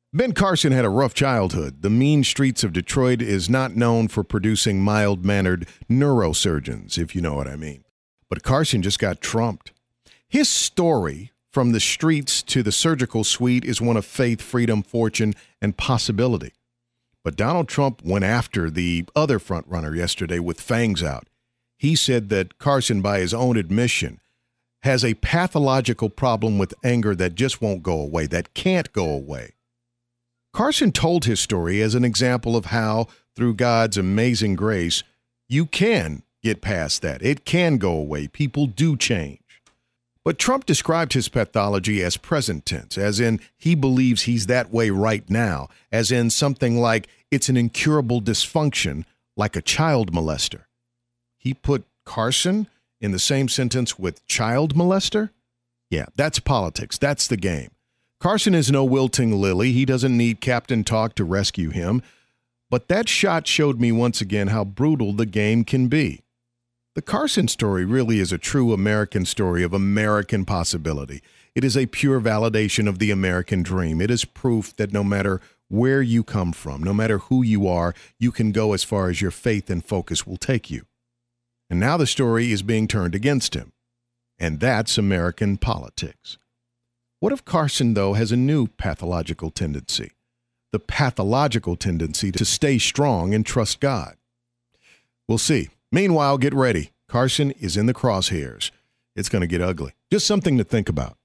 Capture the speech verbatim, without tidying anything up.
Ben Carson had a rough childhood. The mean streets of Detroit is not known for producing mild-mannered neurosurgeons, if you know what I mean. But Carson just got trumped. His story, from the streets to the surgical suite, is one of faith, freedom, fortune, and possibility. But Donald Trump went after the other frontrunner yesterday with fangs out. He said that Carson, by his own admission, has a pathological problem with anger that just won't go away, that can't go away. Carson told his story as an example of how, through God's amazing grace, you can get past that. It can go away. People do change. But Trump described his pathology as present tense, as in he believes he's that way right now, as in something like it's an incurable dysfunction, like a child molester. He put Carson in the same sentence with child molester? Yeah, that's politics. That's the game. Carson is no wilting lily. He doesn't need Captain Talk to rescue him. But that shot showed me once again how brutal the game can be. The Carson story really is a true American story of American possibility. It is a pure validation of the American dream. It is proof that no matter where you come from, no matter who you are, you can go as far as your faith and focus will take you. And now the story is being turned against him. And that's American politics. What if Carson, though, has a new pathological tendency? The pathological tendency to stay strong and trust God. We'll see. Meanwhile, get ready. Carson is in the crosshairs. It's going to get ugly. Just something to think about.